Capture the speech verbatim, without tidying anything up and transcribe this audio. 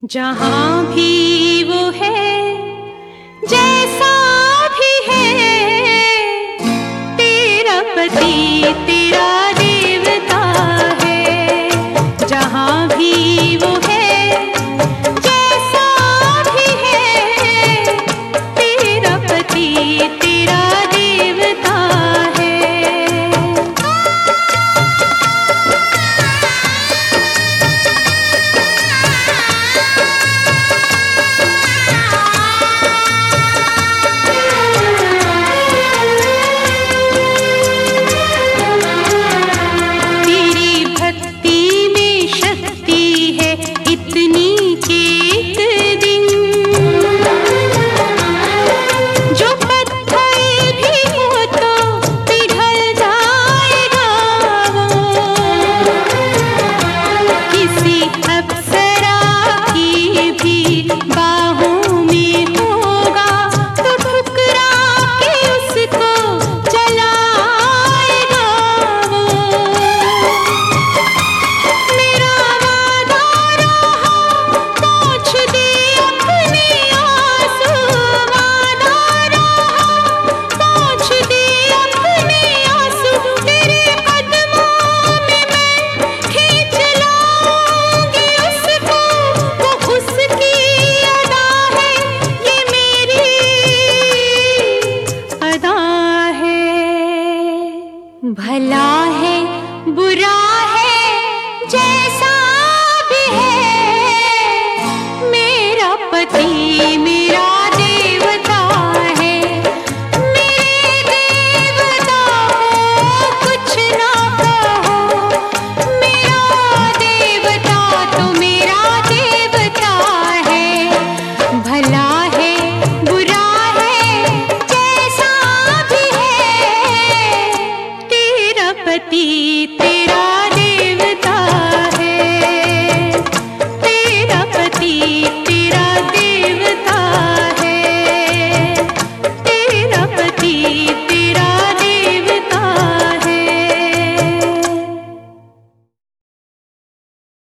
जहाँ भी वो है, जैसा भी है, तेरा पति तेरा देवता है। जहाँ भी वो है, जैसा भी है, तेरा पति तेरा देवता है। भला है बुरा है जैसा भी है, मेरा पति मेरा देवता है। मेरे देवता हो कुछ ना कहो, मेरा देवता तो मेरा देवता है। भला है बुरा है जैसा भी है, पति तेरा देवता है। तेरा पति तेरा देवता है। तेरा पति